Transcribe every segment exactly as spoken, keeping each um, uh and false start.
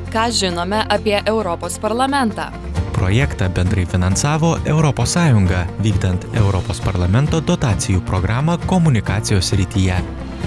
Ką žinome apie Europos parlamentą? Projektą bendrai finansavo Europos Sąjunga, vykdant Europos parlamento dotacijų programą komunikacijos srityje.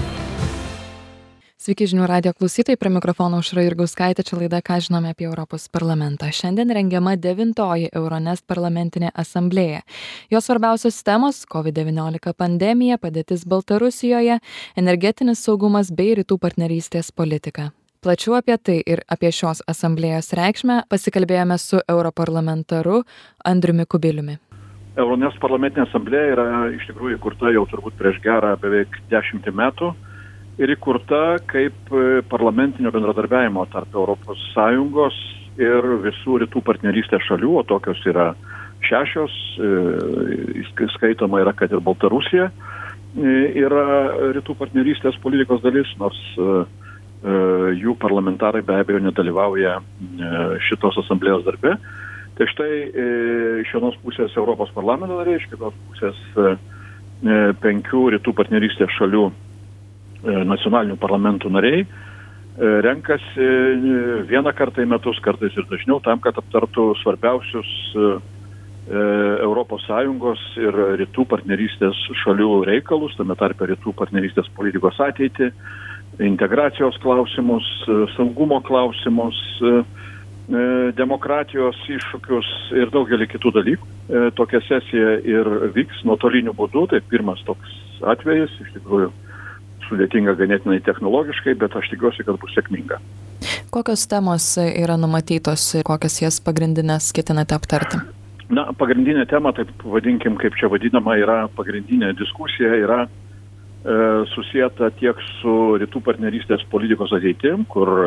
Sveiki žinių radijo klausytojai, prie mikrofono Aušra Jurgauskaitė, čia laida Ką žinome apie Europos parlamentą. Šiandien rengiama devintoji Euronest parlamentinė asamblėja. Jos svarbiausios temos – kovid devyniolika pandemija, padėtis Baltarusijoje, energetinis saugumas bei rytų partnerystės politika. Plačiau apie tai ir apie šios asamblėjos reikšmę pasikalbėjome su europarlamentaru Andriumi Kubiliumi. Euronest parlamentinė asamblėja yra iš tikrųjų įkurta jau turbūt prieš gerą beveik dešimtį metų ir įkurta kaip parlamentinio bendradarbiavimo tarp Europos Sąjungos ir visų rytų partnerystės šalių, o tokios yra šešios, skaitoma yra, kad ir Baltarusija yra rytų partnerystės politikos dalis, nors jų parlamentarai be abejo nedalyvauja šitos asamblėjos darbe. Tai štai iš vienos pusės Europos parlamento nariai, iš kitos pusės penkių rytų partnerystės šalių nacionalinių parlamentų nariai renkasi vieną kartą į metus, kartais ir dažniau, tam, kad aptartų svarbiausius Europos Sąjungos ir rytų partnerystės šalių reikalus, tame tarpe rytų partnerystės politikos ateitį, integracijos klausimus, saugumo klausimus, demokratijos iššūkius ir daugelį kitų dalykų. Tokia sesija ir vyks nuotoliniu būdu, tai pirmas toks atvejis, iš tikrųjų sudėtinga ganėtinai technologiškai, bet aš tikiuosi, kad bus sėkminga. Kokios temos yra numatytos, kokias jas pagrindinės ketinate aptarti? Na, pagrindinė tema, taip vadinkim, kaip čia vadinama, yra pagrindinė diskusija, yra susijęta tiek su rytų partnerystės politikos ateitim, kur e,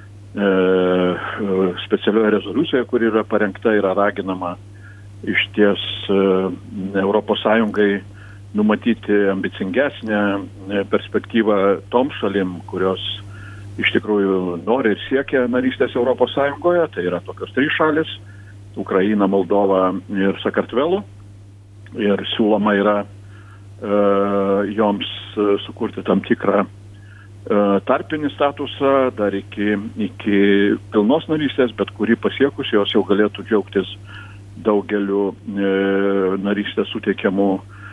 specialioje rezoliucijoje, kur yra parengta, yra raginama iš ties e, Europos Sąjungai numatyti ambicingesnę perspektyvą tom šalim, kurios iš tikrųjų nori ir siekia narystės Europos Sąjungoje. Tai yra tokios trys šalis – Ukraina, Moldova ir Sakartvelo. Ir siūloma yra joms sukurti tam tikrą tarpinį statusą dar iki, iki pilnos narystės, bet kurį pasiekus jos jau galėtų džiaugtis daugeliu narystės suteikiamų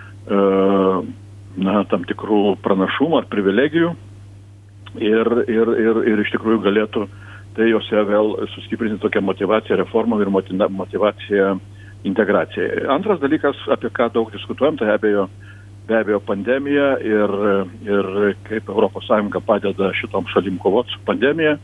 na, tam tikrų pranašumų ar privilegijų ir, ir, ir, ir iš tikrųjų galėtų tai jose vėl sustiprinti tokią motivaciją reformą ir motivaciją integracijai. Antras dalykas, apie ką daug diskutuojam, tai abejo Be abejo pandemija ir, ir kaip Europos Sąjunga padeda šitom šalim kovoti su pandemija,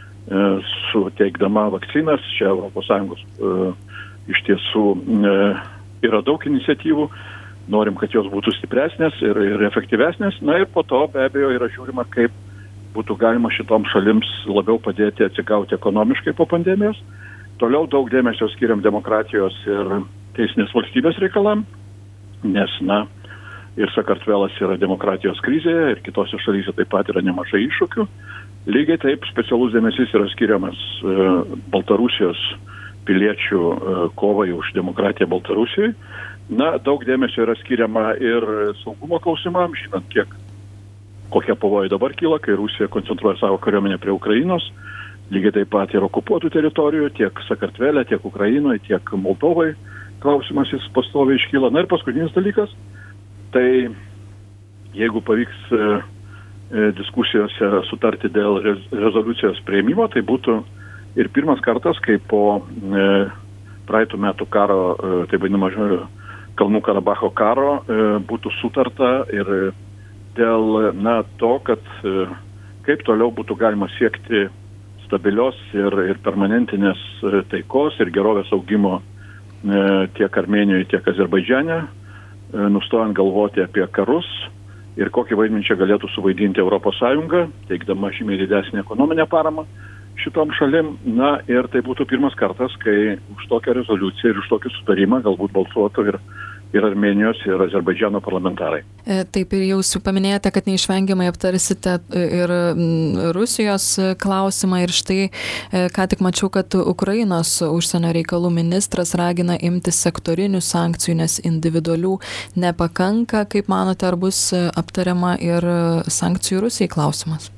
suteikdama vakcinas. Čia Europos Sąjungos iš tiesų yra daug iniciatyvų, norim, kad jos būtų stipresnės ir, ir efektyvesnės. Na ir po to be abejo yra žiūrima, kaip būtų galima šitom šalims labiau padėti atsigauti ekonomiškai po pandemijos. Toliau daug dėmesio skiriam demokratijos ir teisinės valstybės reikalam, nes, na, ir Sakartvelas yra demokratijos krizėje, ir kitose šalyse taip pat yra nemažai iššūkių. Lygiai taip specialus dėmesys yra skiriamas e, Baltarusijos piliečių e, kovai už demokratiją Baltarusijoje. Na, daug dėmesio yra skiriama ir saugumo klausimams, žinant, kiek kokie pavojai dabar kyla, kai Rusija koncentruoja savo kariuomenę prie Ukrainos. Lygiai taip pat ir okupuotų teritorijų, tiek Sakartvele, tiek Ukrainoje, tiek Moldovai klausimas jis pastoviai iškyla. Na ir paskutinis dalykas. Tai jeigu pavyks e, diskusijose sutarti dėl rezoliucijos priėmimo, tai būtų ir pirmas kartas, kai po e, praeitų metų karo, e, tai vadinama Kalnų Karabacho karo, e, būtų sutarta ir dėl na, to, kad e, kaip toliau būtų galima siekti stabilios ir, ir permanentinės taikos ir gerovės augimo e, tiek Armėnijoje, tiek Azerbaidžane, nustojant galvoti apie karus ir kokį vaidmenį čia galėtų suvaidinti Europos Sąjunga, teikdama žymiai didesnį ekonominę paramą šitom šalim. Na ir tai būtų pirmas kartas, kai už tokią rezoliuciją ir už tokį sutarimą galbūt balsuotų ir, ir Armėnijos, ir Azerbaidžano parlamentarai. Taip, ir jūs paminėjote, kad neišvengiamai aptarsite ir Rusijos klausimą, ir štai ką tik mačiau, kad Ukrainos užsienio reikalų ministras ragina imtis sektorinių sankcijų, nes individualių nepakanka. Kaip manote, ar bus aptariama ir sankcijų Rusijai klausimas?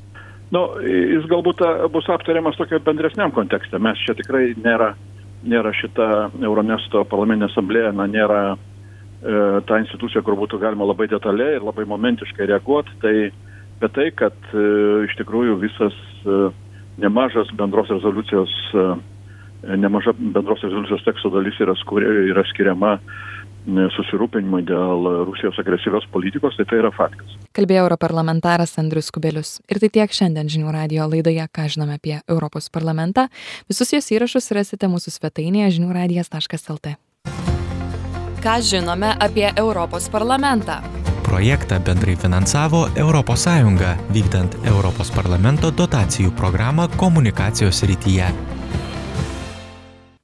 Nu, jis galbūt bus aptariamas tokio bendresniam kontekste. Mes čia tikrai nėra, nėra šita Euronesto parlamentinė asamblėja, na, nėra e, ta institucija, kur būtų galima labai detaliai ir labai momentiškai reaguoti. Tai, bet tai, kad e, iš tikrųjų visas e, nemažas bendros rezoliucijos, e, nemaža bendros rezoliucijos teksto dalis yra, skuri, yra skiriama susirūpinimui dėl Rusijos agresyvios politikos, tai tai yra faktas. Kalbėjo europarlamentaras Andrius Kubilius. Ir tai tiek šiandien Žinių radijo laidoje, ką žinome apie Europos parlamentą. Visus jos įrašus rasite mūsų svetainėje žinių radijas taškas lt. Ką žinome apie Europos parlamentą? Projektą bendrai finansavo Europos Sąjunga, vykdant Europos parlamento dotacijų programą komunikacijos srityje.